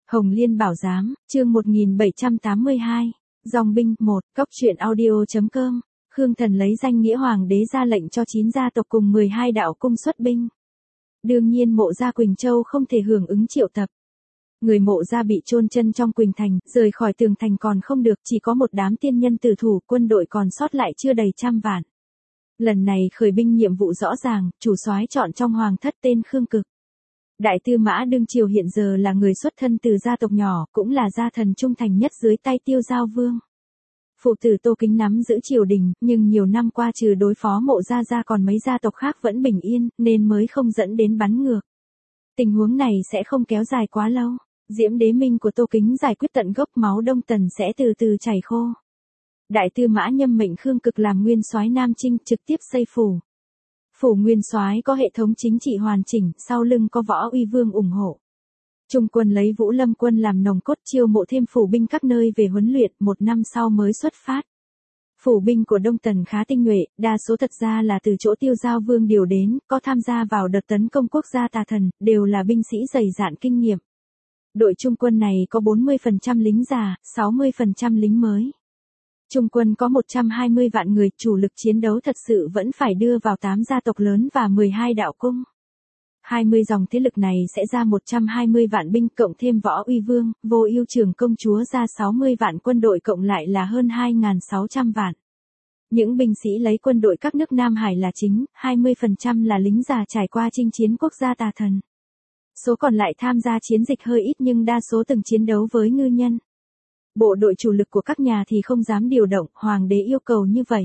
Hồng Liên Bảo Giám, chương 1782, Dòng binh 1, Cóc truyện audio.com, Khương Thần lấy danh nghĩa hoàng đế ra lệnh cho 9 gia tộc cùng 12 đạo cung xuất binh. Đương nhiên Mộ gia Quỳnh Châu không thể hưởng ứng triệu tập. Người Mộ gia bị chôn chân trong Quỳnh Thành, rời khỏi tường thành còn không được, chỉ có một đám tiên nhân tử thủ, quân đội còn sót lại chưa đầy 100 vạn. Lần này khởi binh nhiệm vụ rõ ràng, chủ soái chọn trong hoàng thất tên Khương Cực. Đại tư mã đương triều hiện giờ là người xuất thân từ gia tộc nhỏ, cũng là gia thần trung thành nhất dưới tay Tiêu Giao Vương. Phụ tử Tô Kính nắm giữ triều đình, nhưng nhiều năm qua trừ đối phó Mộ gia ra còn mấy gia tộc khác vẫn bình yên, nên mới không dẫn đến bắn ngược. Tình huống này sẽ không kéo dài quá lâu. Diễm đế minh của Tô Kính giải quyết tận gốc, máu Đông Tần sẽ từ từ chảy khô. Đại tư mã nhâm mệnh Khương Cực làm nguyên soái Nam Chinh, trực tiếp xây phủ. Phủ nguyên soái có hệ thống chính trị hoàn chỉnh, sau lưng có Võ Uy Vương ủng hộ. Trung quân lấy Vũ Lâm quân làm nòng cốt, chiêu mộ thêm phủ binh các nơi về huấn luyện, 1 năm sau mới xuất phát. Phủ binh của Đông Tần khá tinh nhuệ, đa số thật ra là từ chỗ Tiêu Giao Vương điều đến, có tham gia vào đợt tấn công quốc gia Tà Thần, đều là binh sĩ dày dạn kinh nghiệm. Đội trung quân này có 40% lính già, 60% lính mới. Trung quân có 120 vạn người, chủ lực chiến đấu thật sự vẫn phải đưa vào 8 gia tộc lớn và 12 đạo cung. 20 dòng thế lực này sẽ ra 120 vạn binh, cộng thêm Võ Uy Vương, Vô Ưu Trưởng công chúa ra 60 vạn, quân đội cộng lại là hơn 2.600 vạn. Những binh sĩ lấy quân đội các nước Nam Hải là chính, 20% là lính già trải qua chinh chiến quốc gia Tà Thần. Số còn lại tham gia chiến dịch hơi ít nhưng đa số từng chiến đấu với ngư nhân. Bộ đội chủ lực của các nhà thì không dám điều động, hoàng đế yêu cầu như vậy.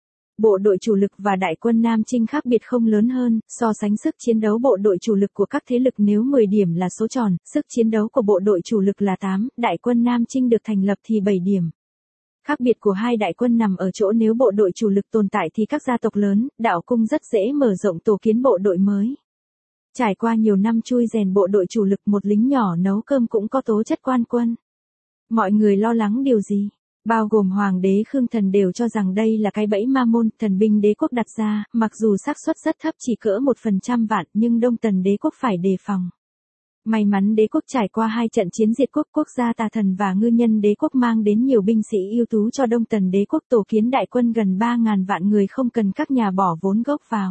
Bộ đội chủ lực và đại quân Nam Chinh khác biệt không lớn hơn, so sánh sức chiến đấu bộ đội chủ lực của các thế lực nếu 10 điểm là số tròn, sức chiến đấu của bộ đội chủ lực là 8, đại quân Nam Chinh được thành lập thì 7 điểm. Khác biệt của hai đại quân nằm ở chỗ nếu bộ đội chủ lực tồn tại thì các gia tộc lớn, đạo cung rất dễ mở rộng tổ kiến bộ đội mới. Trải qua nhiều năm chui rèn bộ đội chủ lực, một lính nhỏ nấu cơm cũng có tố chất quan quân. Mọi người lo lắng điều gì? Bao gồm hoàng đế Khương Thần đều cho rằng đây là cái bẫy ma môn thần binh đế quốc đặt ra, mặc dù xác suất rất thấp chỉ cỡ 1% vạn nhưng Đông Tần đế quốc phải đề phòng. May mắn đế quốc trải qua 2 trận chiến diệt quốc, quốc gia Tà Thần và ngư nhân đế quốc mang đến nhiều binh sĩ ưu tú cho Đông Tần đế quốc, tổ kiến đại quân gần 3.000 vạn người không cần các nhà bỏ vốn gốc vào.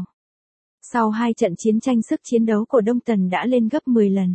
Sau 2 trận chiến tranh, sức chiến đấu của Đông Tần đã lên gấp 10 lần.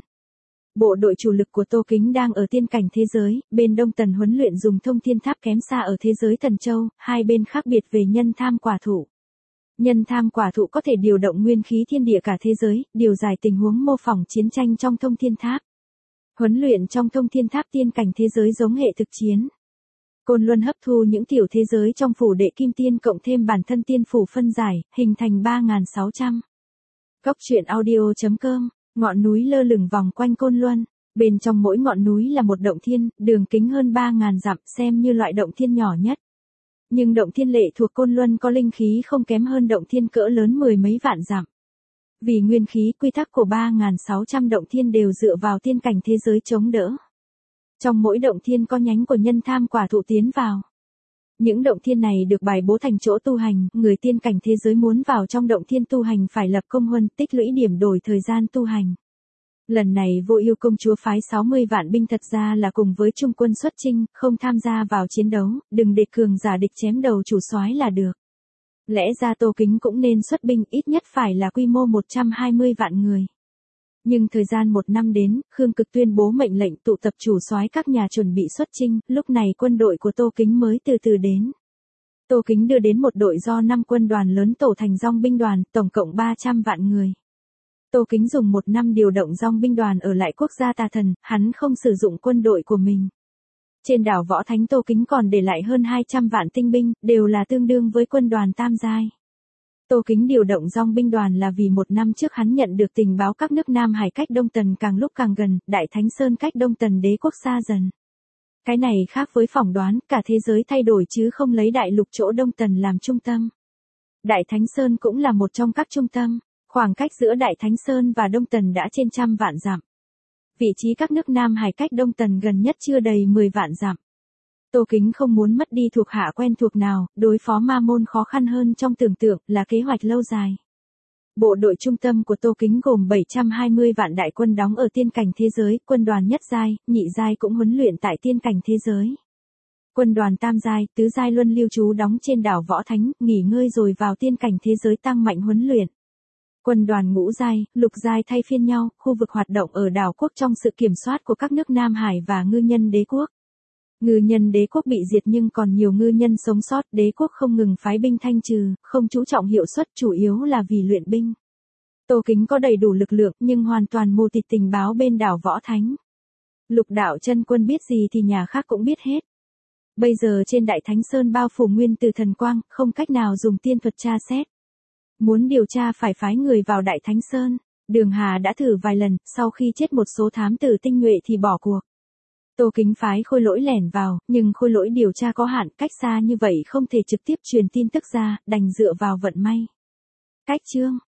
Bộ đội chủ lực của Tô Kính đang ở tiên cảnh thế giới, bên Đông Tần huấn luyện dùng thông thiên tháp kém xa ở thế giới Thần Châu, hai bên khác biệt về nhân tham quả thụ. Nhân tham quả thụ có thể điều động nguyên khí thiên địa cả thế giới, điều giải tình huống mô phỏng chiến tranh trong thông thiên tháp. Huấn luyện trong thông thiên tháp tiên cảnh thế giới giống hệ thực chiến. Côn Luân hấp thu những tiểu thế giới trong phủ đệ kim tiên cộng thêm bản thân tiên phủ phân giải, hình thành 3.600. Cóc truyện audio.com, ngọn núi lơ lửng vòng quanh Côn Luân. Bên trong mỗi ngọn núi là một động thiên, đường kính hơn 3.000 dặm, xem như loại động thiên nhỏ nhất. Nhưng động thiên lệ thuộc Côn Luân có linh khí không kém hơn động thiên cỡ lớn 10 mấy vạn dặm. Vì nguyên khí quy tắc của 3.600 động thiên đều dựa vào tiên cảnh thế giới chống đỡ. Trong mỗi động thiên có nhánh của nhân tham quả thụ tiến vào. Những động thiên này được bài bố thành chỗ tu hành, người tiên cảnh thế giới muốn vào trong động thiên tu hành phải lập công huân, tích lũy điểm đổi thời gian tu hành. Lần này Vô Ưu công chúa phái 60 vạn binh thật ra là cùng với trung quân xuất chinh, không tham gia vào chiến đấu, đừng để cường giả địch chém đầu chủ soái là được. Lẽ ra Tô Kính cũng nên xuất binh, ít nhất phải là quy mô 120 vạn người. Nhưng thời gian 1 năm đến, Khương Cực tuyên bố mệnh lệnh tụ tập chủ soái các nhà chuẩn bị xuất chinh, lúc này quân đội của Tô Kính mới từ từ đến. Tô Kính đưa đến một đội do 5 quân đoàn lớn tổ thành dòng binh đoàn, tổng cộng 300 vạn người. Tô Kính dùng 1 năm điều động dòng binh đoàn ở lại quốc gia Tà Thần, hắn không sử dụng quân đội của mình. Trên đảo Võ Thánh Tô Kính còn để lại hơn 200 vạn tinh binh, đều là tương đương với quân đoàn tam giai. Tô Kính điều động dòng binh đoàn là vì 1 năm trước hắn nhận được tình báo các nước Nam Hải cách Đông Tần càng lúc càng gần, Đại Thánh Sơn cách Đông Tần đế quốc xa dần. Cái này khác với phỏng đoán, cả thế giới thay đổi chứ không lấy đại lục chỗ Đông Tần làm trung tâm. Đại Thánh Sơn cũng là một trong các trung tâm, khoảng cách giữa Đại Thánh Sơn và Đông Tần đã trên 100 vạn dặm. Vị trí các nước Nam Hải cách Đông Tần gần nhất chưa đầy 10 vạn dặm. Tô Kính không muốn mất đi thuộc hạ quen thuộc nào, đối phó ma môn khó khăn hơn trong tưởng tượng, là kế hoạch lâu dài. Bộ đội trung tâm của Tô Kính gồm 720 vạn đại quân đóng ở tiên cảnh thế giới, quân đoàn nhất giai, nhị giai cũng huấn luyện tại tiên cảnh thế giới. Quân đoàn tam giai, tứ giai luân lưu trú đóng trên đảo Võ Thánh, nghỉ ngơi rồi vào tiên cảnh thế giới tăng mạnh huấn luyện. Quân đoàn ngũ giai, lục giai thay phiên nhau, khu vực hoạt động ở đảo quốc trong sự kiểm soát của các nước Nam Hải và ngư nhân đế quốc. Ngư nhân đế quốc bị diệt nhưng còn nhiều ngư nhân sống sót, đế quốc không ngừng phái binh thanh trừ, không chú trọng hiệu suất, chủ yếu là vì luyện binh. Tô Kính có đầy đủ lực lượng nhưng hoàn toàn mù tịt tình báo bên đảo Võ Thánh. Lục đạo chân quân biết gì thì nhà khác cũng biết hết. Bây giờ trên Đại Thánh Sơn bao phủ nguyên từ thần quang, không cách nào dùng tiên thuật tra xét. Muốn điều tra phải phái người vào Đại Thánh Sơn. Đường Hà đã thử vài lần, sau khi chết một số thám tử tinh nhuệ thì bỏ cuộc. Tô Kính phái Khôi Lỗi lẻn vào, nhưng Khôi Lỗi điều tra có hạn, cách xa như vậy không thể trực tiếp truyền tin tức ra, đành dựa vào vận may. Cách chương